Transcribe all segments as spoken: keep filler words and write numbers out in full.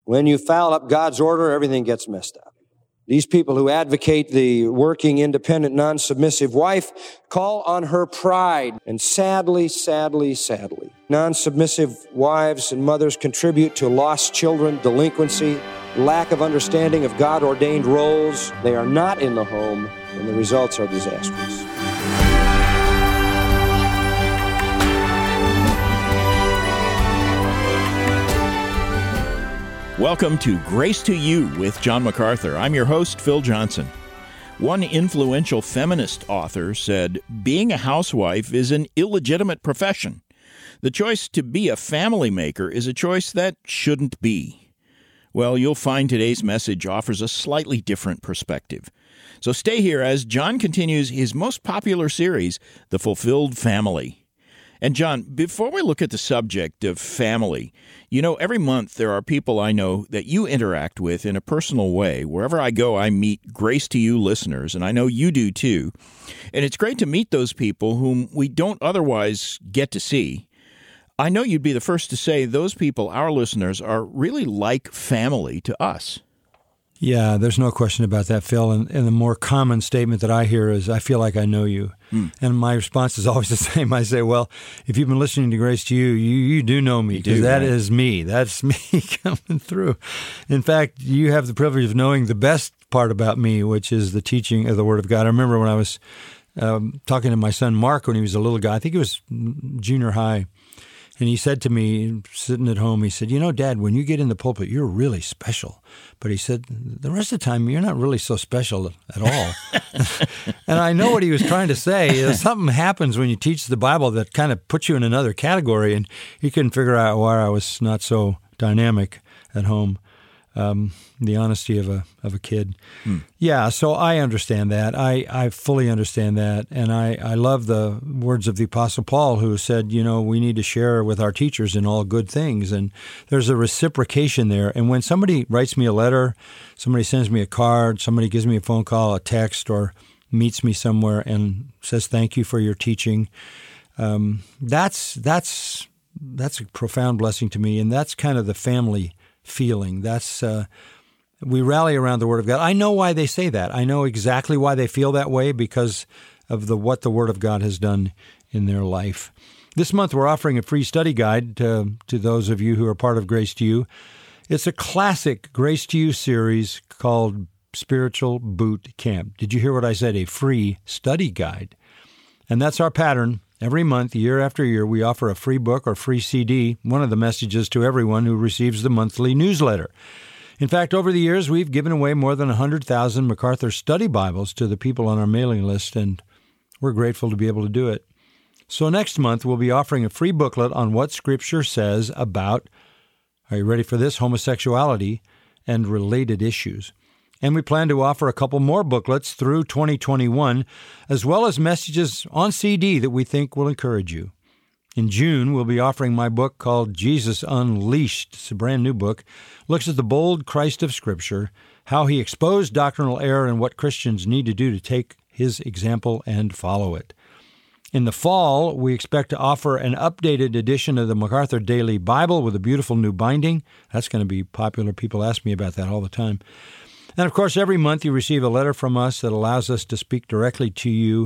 When you foul up God's order, everything gets messed up. These people who advocate the working, independent, non-submissive wife call on her pride. And sadly, sadly, sadly, non-submissive wives and mothers contribute to lost children, delinquency, lack of understanding of God-ordained roles. They are not in the home, and the results are disastrous. Welcome to Grace to You with John MacArthur. I'm your host, Phil Johnson. One influential feminist author said, being a housewife is an illegitimate profession. The choice to be a family maker is a choice that shouldn't be. Well, you'll find today's message offers a slightly different perspective. So stay here as John continues his most popular series, The Fulfilled Family. And John, before we look at the subject of family, you know, every month there are people I know that you interact with in a personal way. Wherever I go, I meet Grace to You listeners, and I know you do too. And it's great to meet those people whom we don't otherwise get to see. I know you'd be the first to say those people, our listeners, are really like family to us. Yeah, there's no question about that, Phil. And, and the more common statement that I hear is, I feel like I know you. Mm. And my response is always the same. I say, well, if you've been listening to Grace to You, you, you do know me, because that right? is me. That's me coming through. In fact, you have the privilege of knowing the best part about me, which is the teaching of the Word of God. I remember when I was um, talking to my son Mark when he was a little guy, I think it was junior high, and he said to me, sitting at home, he said, you know, Dad, when you get in the pulpit, you're really special. But he said, the rest of the time, you're not really so special at all. And I know what he was trying to say. Something happens when you teach the Bible that kind of puts you in another category, and he couldn't figure out why I was not so dynamic at home. Um, the honesty of a of a kid. Hmm. Yeah, so I understand that. I, I fully understand that. And I, I love the words of the Apostle Paul, who said, you know, we need to share with our teachers in all good things. And there's a reciprocation there. And when somebody writes me a letter, somebody sends me a card, somebody gives me a phone call, a text, or meets me somewhere and says, thank you for your teaching, um, that's that's that's a profound blessing to me. And that's kind of the family feeling. That's uh, we rally around the Word of God. I know why they say that. I know exactly why they feel that way, because of the what the Word of God has done in their life. This month, we're offering a free study guide to, to those of you who are part of Grace to You. It's a classic Grace to You series called Spiritual Boot Camp. Did you hear what I said? A free study guide. And that's our pattern. Every month, year after year, we offer a free book or free C D, one of the messages to everyone who receives the monthly newsletter. In fact, over the years, we've given away more than one hundred thousand MacArthur Study Bibles to the people on our mailing list, and we're grateful to be able to do it. So next month, we'll be offering a free booklet on what Scripture says about, are you ready for this, homosexuality and related issues. And we plan to offer a couple more booklets through twenty twenty-one, as well as messages on C D that we think will encourage you. In June, we'll be offering my book called Jesus Unleashed. It's a brand new book. Looks at the bold Christ of Scripture, how he exposed doctrinal error, and what Christians need to do to take his example and follow it. In the fall, we expect to offer an updated edition of the MacArthur Daily Bible with a beautiful new binding. That's going to be popular. People ask me about that all the time. And, of course, every month you receive a letter from us that allows us to speak directly to you.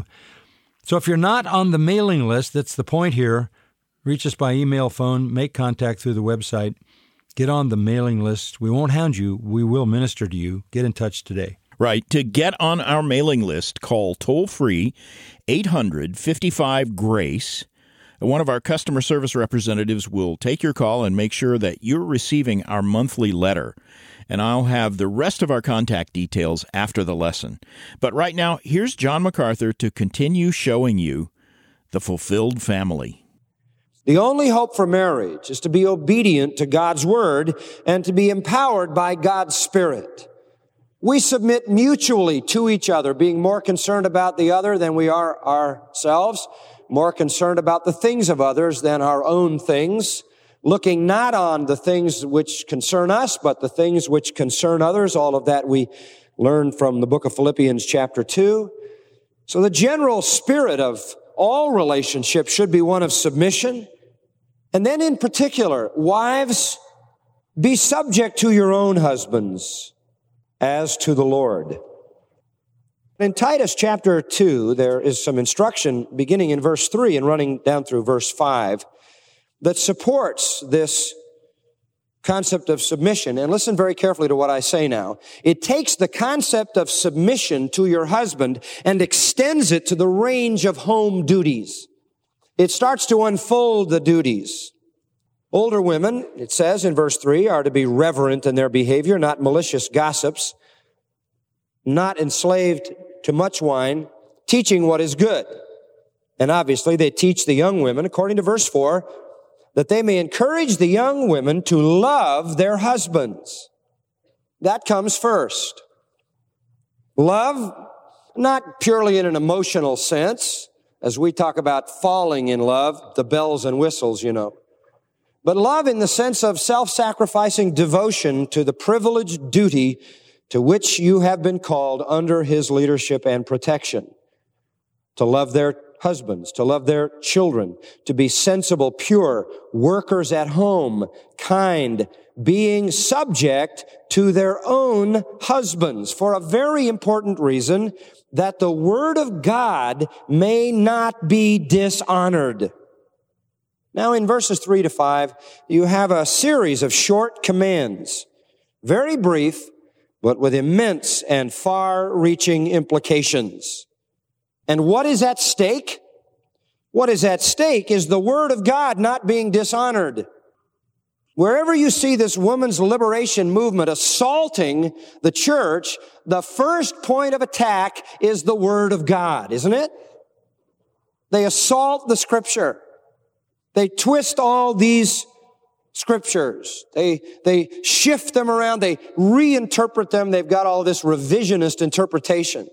So if you're not on the mailing list, that's the point here. Reach us by email, phone, make contact through the website. Get on the mailing list. We won't hound you. We will minister to you. Get in touch today. Right. To get on our mailing list, call toll-free eight hundred, fifty-five, GRACE. One of our customer service representatives will take your call and make sure that you're receiving our monthly letter. And I'll have the rest of our contact details after the lesson. But right now, here's John MacArthur to continue showing you the fulfilled family. The only hope for marriage is to be obedient to God's Word and to be empowered by God's Spirit. We submit mutually to each other, being more concerned about the other than we are ourselves, more concerned about the things of others than our own things, looking not on the things which concern us, but the things which concern others. All of that we learn from the book of Philippians chapter two. So the general spirit of all relationships should be one of submission. And then in particular, wives, Be subject to your own husbands as to the Lord. In Titus chapter two, there is some instruction beginning in verse three and running down through verse five that supports this concept of submission. And listen very carefully to what I say now. It takes the concept of submission to your husband and extends it to the range of home duties. It starts to unfold the duties. Older women, it says in verse three, are to be reverent in their behavior, not malicious gossips, not enslaved to much wine, teaching what is good. And obviously they teach the young women, according to verse four, that they may encourage the young women to love their husbands. That comes first. Love, not purely in an emotional sense, as we talk about falling in love, the bells and whistles, you know. But love in the sense of self-sacrificing devotion to the privileged duty to which you have been called under His leadership and protection. To love their husbands, to love their children, to be sensible, pure, workers at home, kind, being subject to their own husbands for a very important reason, that the Word of God may not be dishonored. Now, in verses three to five, you have a series of short commands, very brief, but with immense and far-reaching implications. And what is at stake? What is at stake is the Word of God not being dishonored. Wherever you see this women's liberation movement assaulting the church, the first point of attack is the Word of God, isn't it? They assault the Scripture. They twist all these Scriptures. They, they shift them around. They reinterpret them. They've got all this revisionist interpretation.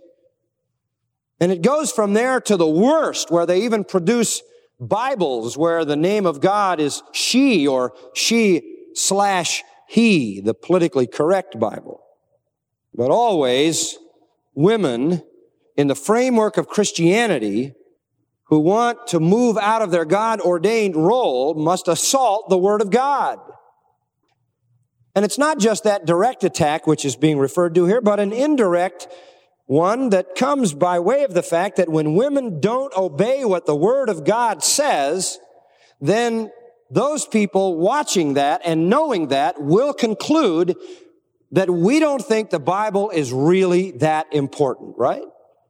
And it goes from there to the worst, where they even produce Bibles where the name of God is she or she slash he, the politically correct Bible. But always, women in the framework of Christianity who want to move out of their God-ordained role must assault the Word of God. And it's not just that direct attack which is being referred to here, but an indirect one that comes by way of the fact that when women don't obey what the Word of God says, then those people watching that and knowing that will conclude that we don't think the Bible is really that important, right?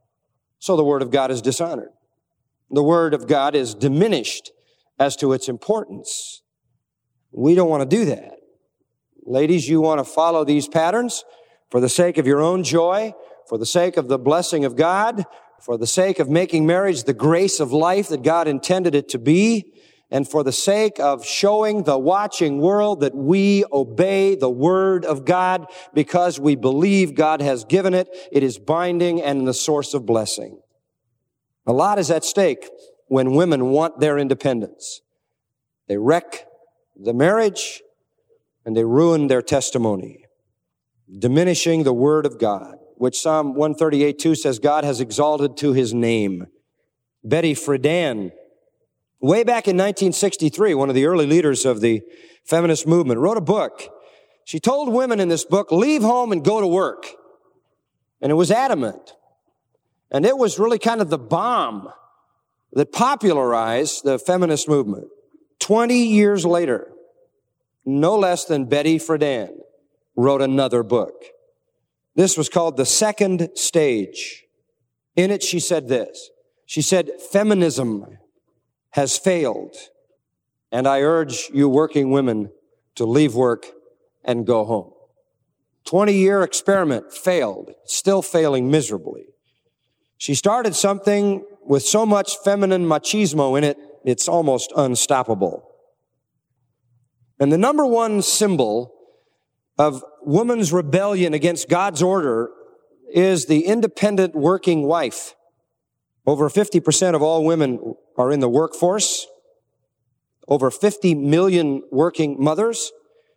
So the Word of God is dishonored. The Word of God is diminished as to its importance. We don't want to do that. Ladies, you want to follow these patterns for the sake of your own joy, for the sake of the blessing of God, for the sake of making marriage the grace of life that God intended it to be, and for the sake of showing the watching world that we obey the Word of God because we believe God has given it. It is binding and the source of blessing. A lot is at stake when women want their independence. They wreck the marriage and they ruin their testimony, diminishing the Word of God, which Psalm one thirty-eight two says God has exalted to His name. Betty Friedan, way back in nineteen sixty-three, one of the early leaders of the feminist movement, wrote a book. She told women in this book, leave home and go to work. And it was adamant. And it was really kind of the bomb that popularized the feminist movement. Twenty years later, no less than Betty Friedan wrote another book. This was called The Second Stage. In it, she said this. She said, feminism has failed, and I urge you working women to leave work and go home. twenty-year experiment failed, still failing miserably. She started something with so much feminine machismo in it, it's almost unstoppable. And the number one symbol of woman's rebellion against God's order is the independent working wife. Over fifty percent of all women are in the workforce. Over fifty million working mothers.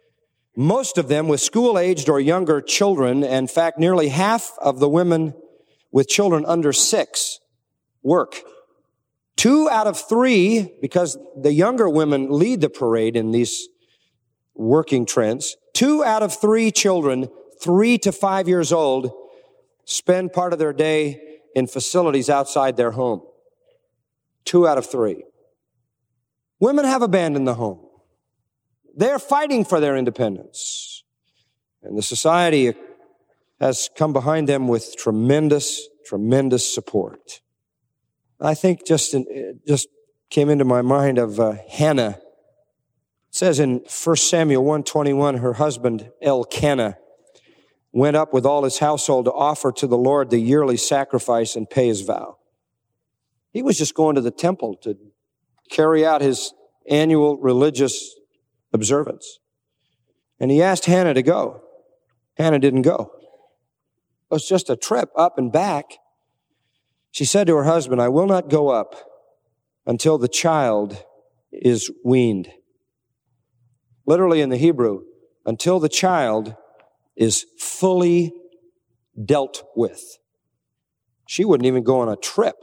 Most of them with school-aged or younger children. In fact, nearly half of the women with children under six work. Two out of three, because the younger women lead the parade in these working trends. Two out of three children, three to five years old, spend part of their day in facilities outside their home. Two out of three. Women have abandoned the home. They're fighting for their independence. And the society has come behind them with tremendous, tremendous support. I think just in, it just came into my mind of uh, Hannah. It says in First Samuel one twenty-one, her husband Elkanah went up with all his household to offer to the Lord the yearly sacrifice and pay his vow. He was just going to the temple to carry out his annual religious observance. And he asked Hannah to go. Hannah didn't go. It was just a trip up and back. She said to her husband, I will not go up until the child is weaned. Literally in the Hebrew, until the child is fully dealt with. She wouldn't even go on a trip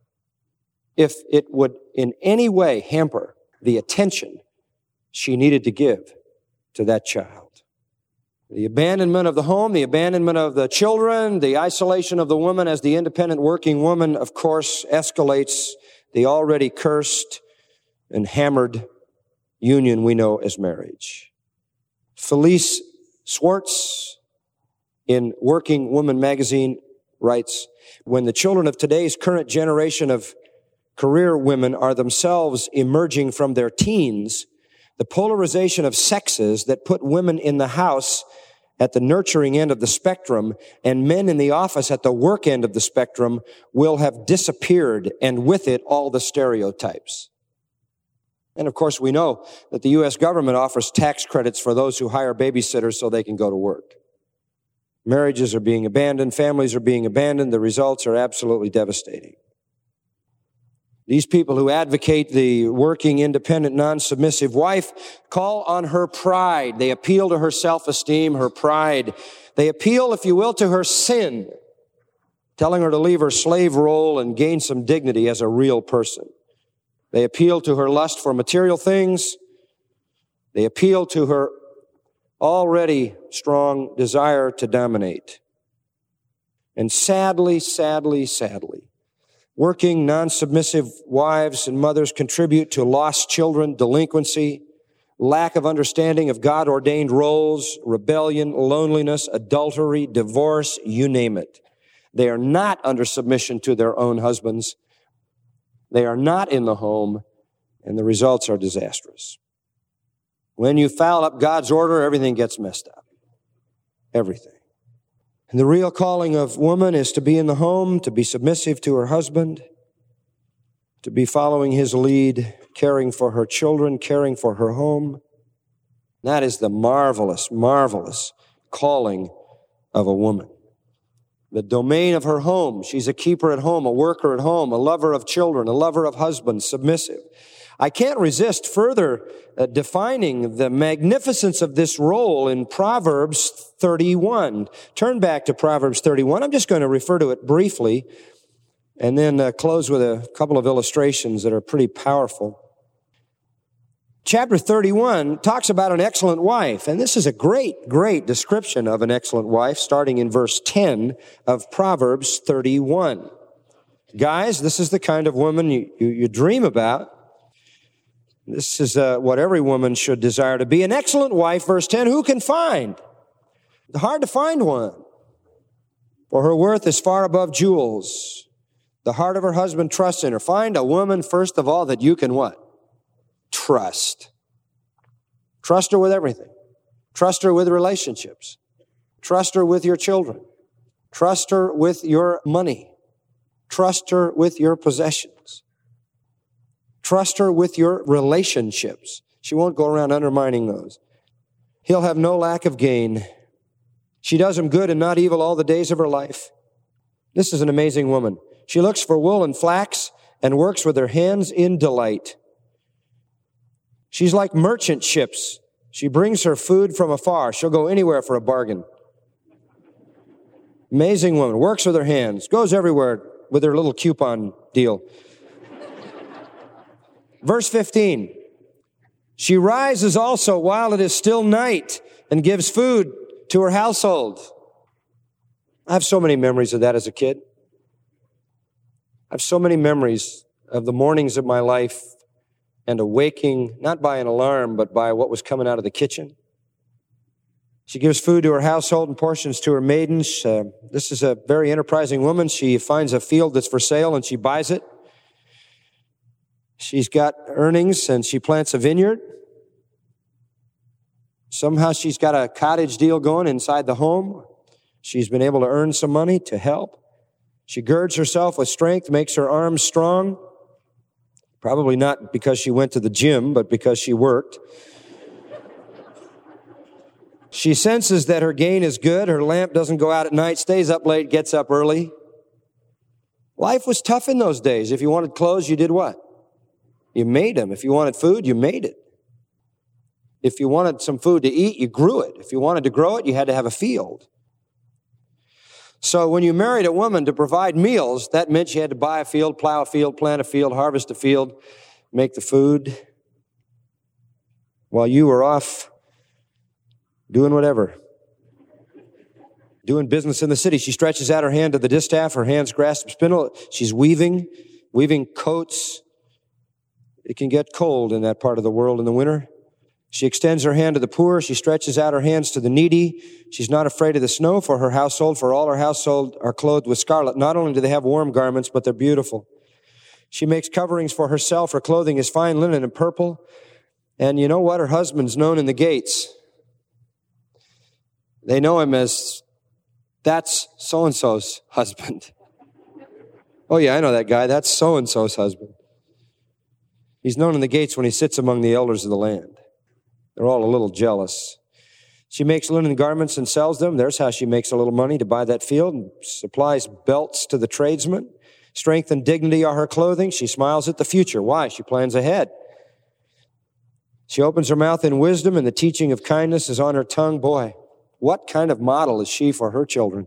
if it would in any way hamper the attention she needed to give to that child. The abandonment of the home, the abandonment of the children, the isolation of the woman as the independent working woman, of course, escalates the already cursed and hammered union we know as marriage. Felice Swartz in Working Woman magazine writes, when the children of today's current generation of career women are themselves emerging from their teens, the polarization of sexes that put women in the house at the nurturing end of the spectrum and men in the office at the work end of the spectrum will have disappeared, and with it all the stereotypes. And of course, we know that the U S government offers tax credits for those who hire babysitters so they can go to work. Marriages are being abandoned, families are being abandoned, the results are absolutely devastating. These people who advocate the working, independent, non-submissive wife call on her pride. They appeal to her self-esteem, her pride. They appeal, if you will, to her sin, telling her to leave her slave role and gain some dignity as a real person. They appeal to her lust for material things. They appeal to her already strong desire to dominate. And sadly, sadly, sadly, working, non-submissive wives and mothers contribute to lost children, delinquency, lack of understanding of God-ordained roles, rebellion, loneliness, adultery, divorce, you name it. They are not under submission to their own husbands. They are not in the home, and the results are disastrous. When you foul up God's order, everything gets messed up. Everything. And the real calling of woman is to be in the home, to be submissive to her husband, to be following his lead, caring for her children, caring for her home. That is the marvelous, marvelous calling of a woman. The domain of her home. She's a keeper at home, a worker at home, a lover of children, a lover of husbands, submissive. I can't resist further uh, defining the magnificence of this role in Proverbs thirty-one. Turn back to Proverbs thirty-one. I'm just going to refer to it briefly and then uh, close with a couple of illustrations that are pretty powerful. Chapter thirty-one talks about an excellent wife, and this is a great, great description of an excellent wife, starting in verse ten of Proverbs thirty-one. Guys, this is the kind of woman you, you, you dream about. This is uh, what every woman should desire to be. An excellent wife, verse ten, who can find? Hard to find one. For her worth is far above jewels. The heart of her husband trusts in her. Find a woman, first of all, that you can what? Trust. Trust her with everything. Trust her with relationships. Trust her with your children. Trust her with your money. Trust her with your possessions. Trust her with your relationships. She won't go around undermining those. He'll have no lack of gain. She does him good and not evil all the days of her life. This is an amazing woman. She looks for wool and flax and works with her hands in delight. She's like merchant ships. She brings her food from afar. She'll go anywhere for a bargain. Amazing woman. Works with her hands. Goes everywhere with her little coupon deal. Verse fifteen. She rises also while it is still night and gives food to her household. I have so many memories of that as a kid. I have so many memories of the mornings of my life and awaking, not by an alarm, but by what was coming out of the kitchen. She gives food to her household and portions to her maidens. Uh, this is a very enterprising woman. She finds a field that's for sale and she buys it. She's got earnings and she plants a vineyard. Somehow she's got a cottage deal going inside the home. She's been able to earn some money to help. She girds herself with strength, makes her arms strong. Probably not because she went to the gym, but because she worked. She senses that her gain is good. Her lamp doesn't go out at night, stays up late, gets up early. Life was tough in those days. If you wanted clothes, you did what? You made them. If you wanted food, you made it. If you wanted some food to eat, you grew it. If you wanted to grow it, you had to have a field. So when you married a woman to provide meals, that meant you had to buy a field, plow a field, plant a field, harvest a field, make the food, while you were off doing whatever. Doing business in the city. She stretches out her hand to the distaff, her hands grasp the spindle. She's weaving, weaving coats. It can get cold in that part of the world in the winter. She extends her hand to the poor. She stretches out her hands to the needy. She's not afraid of the snow for her household, for all her household are clothed with scarlet. Not only do they have warm garments, but they're beautiful. She makes coverings for herself. Her clothing is fine linen and purple. And you know what? Her husband's known in the gates. They know him as, that's so-and-so's husband. Oh yeah, I know that guy. That's so-and-so's husband. He's known in the gates when he sits among the elders of the land. They're all a little jealous. She makes linen garments and sells them. There's how she makes a little money to buy that field and supplies belts to the tradesmen. Strength and dignity are her clothing. She smiles at the future. Why? She plans ahead. She opens her mouth in wisdom, and the teaching of kindness is on her tongue. Boy, what kind of model is she for her children?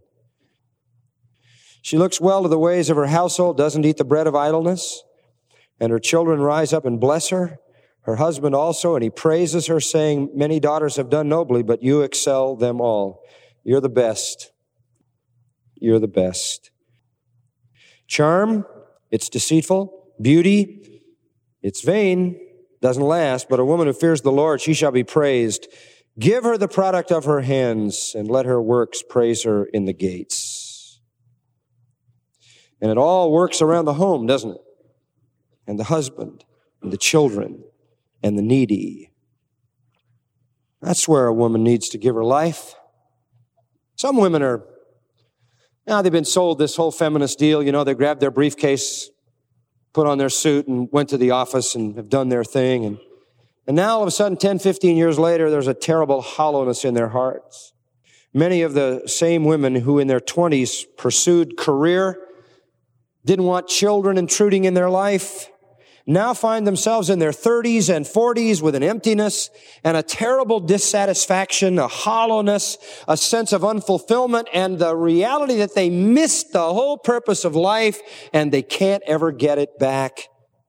She looks well to the ways of her household, doesn't eat the bread of idleness, and her children rise up and bless her. Her husband also, and he praises her, saying, many daughters have done nobly, but you excel them all. You're the best. You're the best. Charm, it's deceitful. Beauty, it's vain, doesn't last. But a woman who fears the Lord, she shall be praised. Give her the product of her hands, and let her works praise her in the gates. And it all works around the home, doesn't it? And the husband, and the children, and the needy. That's where a woman needs to give her life. Some women are, now they've been sold this whole feminist deal. You know, they grabbed their briefcase, put on their suit, and went to the office and have done their thing. And, and now all of a sudden, ten, fifteen years later, there's a terrible hollowness in their hearts. Many of the same women who in their twenties pursued career, didn't want children intruding in their life, now find themselves in their thirties and forties with an emptiness and a terrible dissatisfaction, a hollowness, a sense of unfulfillment, and the reality that they missed the whole purpose of life and they can't ever get it back.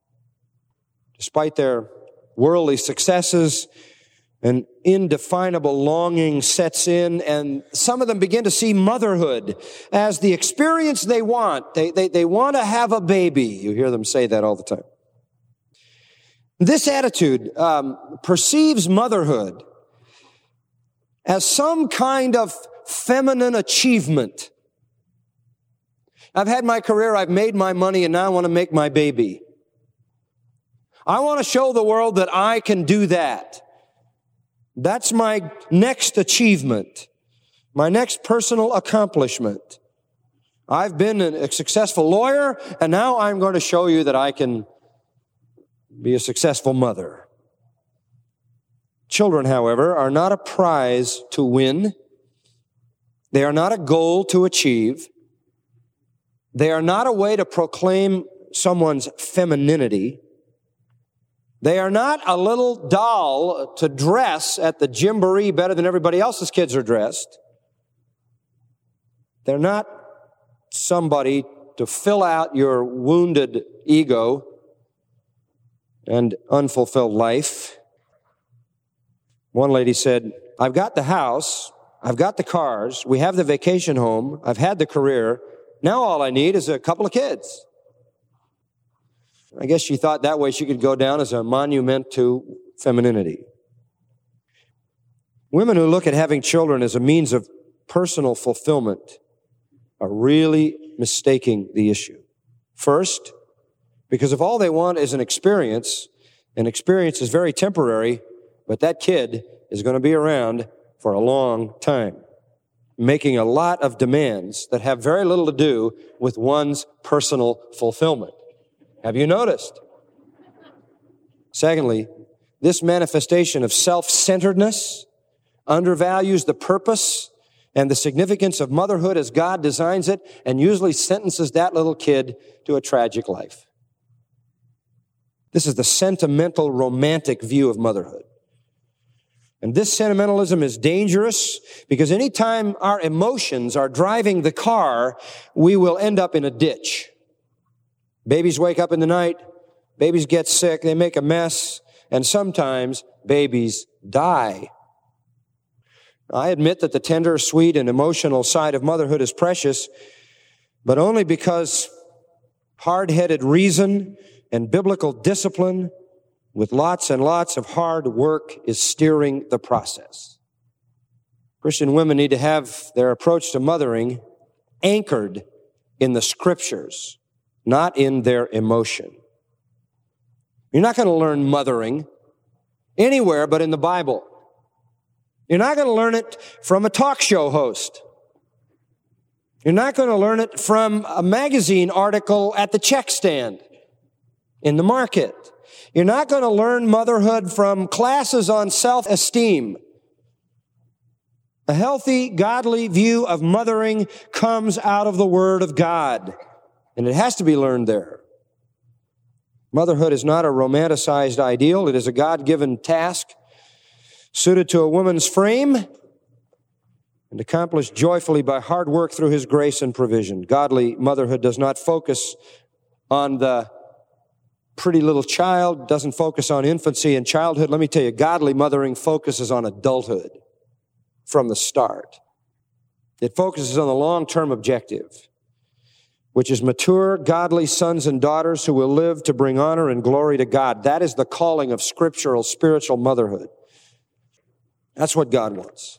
Despite their worldly successes, an indefinable longing sets in, and some of them begin to see motherhood as the experience they want. They, they, they want to have a baby. You hear them say that all the time. This attitude um, perceives motherhood as some kind of feminine achievement. I've had my career, I've made my money, and now I want to make my baby. I want to show the world that I can do that. That's my next achievement, my next personal accomplishment. I've been a successful lawyer, and now I'm going to show you that I can be a successful mother. Children, however, are not a prize to win. They are not a goal to achieve. They are not a way to proclaim someone's femininity. They are not a little doll to dress at the gymboree better than everybody else's kids are dressed. They're not somebody to fill out your wounded ego and unfulfilled life. One lady said, I've got the house, I've got the cars, we have the vacation home, I've had the career, now all I need is a couple of kids. I guess she thought that way she could go down as a monument to femininity. Women who look at having children as a means of personal fulfillment are really mistaking the issue. First, because if all they want is an experience, an experience is very temporary, but that kid is going to be around for a long time, making a lot of demands that have very little to do with one's personal fulfillment. Have you noticed? Secondly, this manifestation of self-centeredness undervalues the purpose and the significance of motherhood as God designs it, and usually sentences that little kid to a tragic life. This is the sentimental, romantic view of motherhood. And this sentimentalism is dangerous because anytime our emotions are driving the car, we will end up in a ditch. Babies wake up in the night, babies get sick, they make a mess, and sometimes babies die. I admit that the tender, sweet, and emotional side of motherhood is precious, but only because hard-headed reason and biblical discipline with lots and lots of hard work is steering the process. Christian women need to have their approach to mothering anchored in the Scriptures, not in their emotion. You're not going to learn mothering anywhere but in the Bible. You're not going to learn it from a talk show host. You're not going to learn it from a magazine article at the check stand in the market. You're not going to learn motherhood from classes on self-esteem. A healthy, godly view of mothering comes out of the Word of God, and it has to be learned there. Motherhood is not a romanticized ideal. It is a God-given task suited to a woman's frame and accomplished joyfully by hard work through His grace and provision. Godly motherhood does not focus on the pretty little child, doesn't focus on infancy and childhood. Let me tell you, godly mothering focuses on adulthood from the start. It focuses on the long-term objective, which is mature, godly sons and daughters who will live to bring honor and glory to God. That is the calling of scriptural, spiritual motherhood. That's what God wants.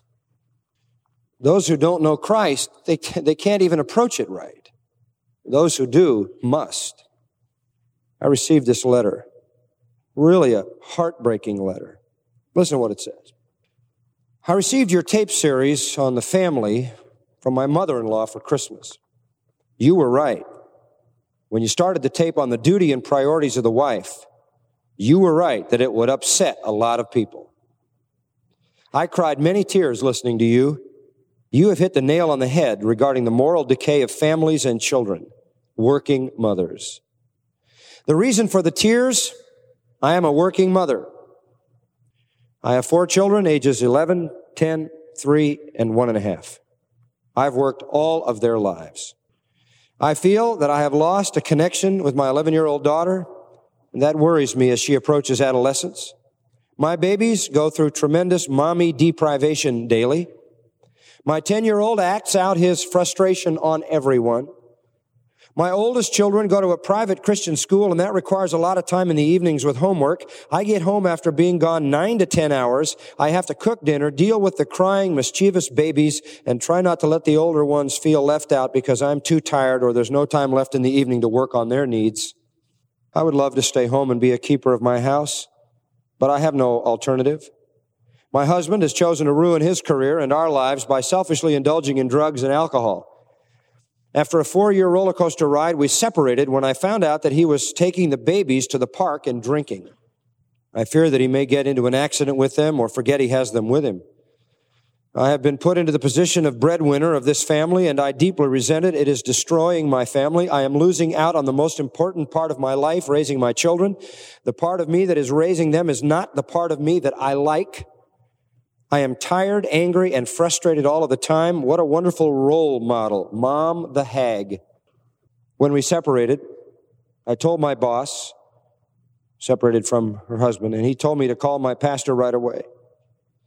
Those who don't know Christ, they can't, they can't even approach it right. Those who do must. I received this letter, really a heartbreaking letter. Listen to what it says. I received your tape series on the family from my mother-in-law for Christmas. You were right. When you started the tape on the duty and priorities of the wife, you were right that it would upset a lot of people. I cried many tears listening to you. You have hit the nail on the head regarding the moral decay of families and children, working mothers. The reason for the tears, I am a working mother. I have four children, ages eleven, ten, three, and one and a half. I've worked all of their lives. I feel that I have lost a connection with my eleven-year-old daughter, and that worries me as she approaches adolescence. My babies go through tremendous mommy deprivation daily. My ten-year-old acts out his frustration on everyone. My oldest children go to a private Christian school, and that requires a lot of time in the evenings with homework. I get home after being gone nine to ten hours. I have to cook dinner, deal with the crying, mischievous babies, and try not to let the older ones feel left out because I'm too tired or there's no time left in the evening to work on their needs. I would love to stay home and be a keeper of my house, but I have no alternative. My husband has chosen to ruin his career and our lives by selfishly indulging in drugs and alcohol. After a four-year roller coaster ride, we separated when I found out that he was taking the babies to the park and drinking. I fear that he may get into an accident with them or forget he has them with him. I have been put into the position of breadwinner of this family, and I deeply resent it. It is destroying my family. I am losing out on the most important part of my life, raising my children. The part of me that is raising them is not the part of me that I like. I am tired, angry, and frustrated all of the time. What a wonderful role model, Mom the hag. When we separated, I told my boss, separated from her husband, and he told me to call my pastor right away.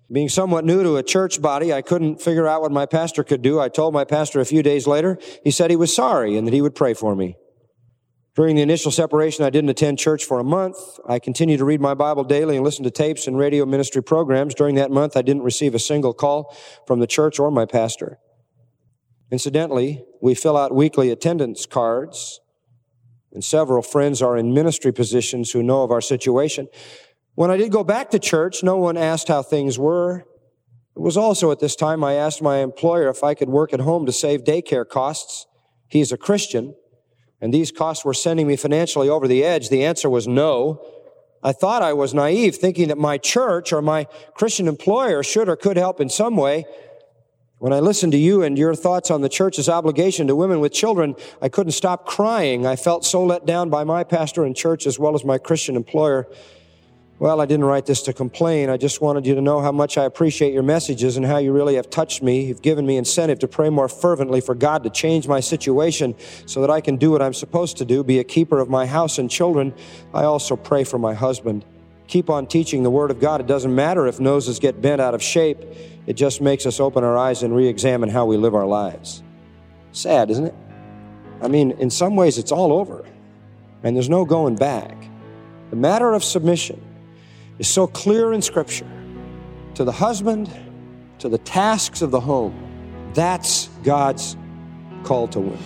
Being somewhat new to a church body, I couldn't figure out what my pastor could do. I told my pastor a few days later. He said he was sorry and that he would pray for me. During the initial separation, I didn't attend church for a month. I continued to read my Bible daily and listen to tapes and radio ministry programs. During that month, I didn't receive a single call from the church or my pastor. Incidentally, we fill out weekly attendance cards, and several friends are in ministry positions who know of our situation. When I did go back to church, no one asked how things were. It was also at this time I asked my employer if I could work at home to save daycare costs. He's a Christian, and these costs were sending me financially over the edge. The answer was no. I thought I was naive, thinking that my church or my Christian employer should or could help in some way. When I listened to you and your thoughts on the church's obligation to women with children, I couldn't stop crying. I felt so let down by my pastor and church as well as my Christian employer. Well, I didn't write this to complain. I just wanted you to know how much I appreciate your messages and how you really have touched me. You've given me incentive to pray more fervently for God to change my situation so that I can do what I'm supposed to do, be a keeper of my house and children. I also pray for my husband. Keep on teaching the Word of God. It doesn't matter if noses get bent out of shape. It just makes us open our eyes and re-examine how we live our lives. Sad, isn't it? I mean, in some ways it's all over, and there's no going back. The matter of submission is so clear in Scripture. To the husband, to the tasks of the home. That's God's call to women.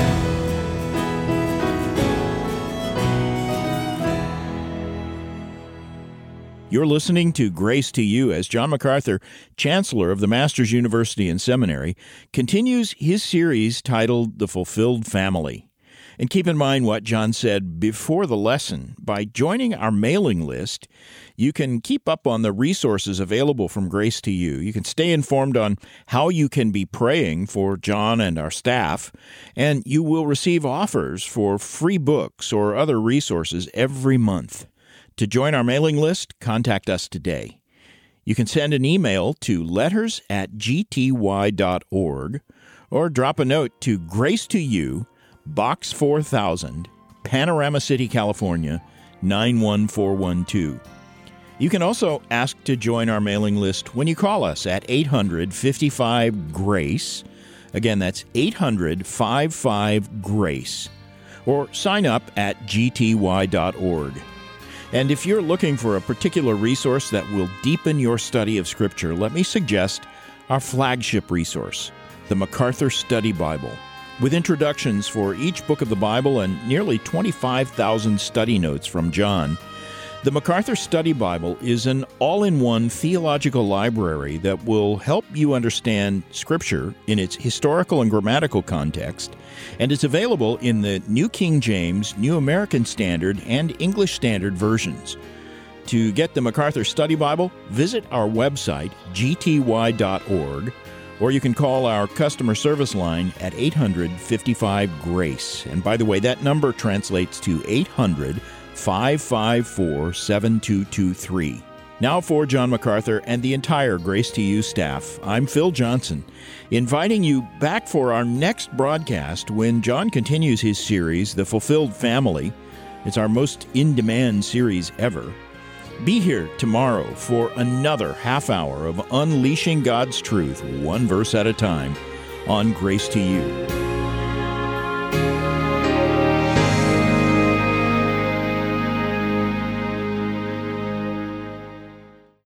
You're listening to Grace to You as John MacArthur, Chancellor of the Masters University and Seminary, continues his series titled The Fulfilled Family. And keep in mind what John said before the lesson. By joining our mailing list, you can keep up on the resources available from Grace to You. You can stay informed on how you can be praying for John and our staff, and you will receive offers for free books or other resources every month. To join our mailing list, contact us today. You can send an email to letters at g t y dot org or drop a note to Grace to You, Box four thousand, Panorama City, California, nine one four one two. You can also ask to join our mailing list when you call us at eight hundred, fifty-five, GRACE. Again, that's eight hundred, fifty-five, GRACE. Or sign up at g t y dot org. And if you're looking for a particular resource that will deepen your study of Scripture, let me suggest our flagship resource, the MacArthur Study Bible. With introductions for each book of the Bible and nearly twenty-five thousand study notes from John, the MacArthur Study Bible is an all-in-one theological library that will help you understand Scripture in its historical and grammatical context, and it's available in the New King James, New American Standard, and English Standard versions. To get the MacArthur Study Bible, visit our website, g t y dot org, or you can call our customer service line at eight hundred, fifty-five, GRACE. And by the way, that number translates to eight hundred, five five four, seven two two three. Now for John MacArthur and the entire Grace to You staff, I'm Phil Johnson, inviting you back for our next broadcast when John continues his series, The Fulfilled Family. It's our most in-demand series ever. Be here tomorrow for another half hour of unleashing God's truth, one verse at a time, on Grace to You.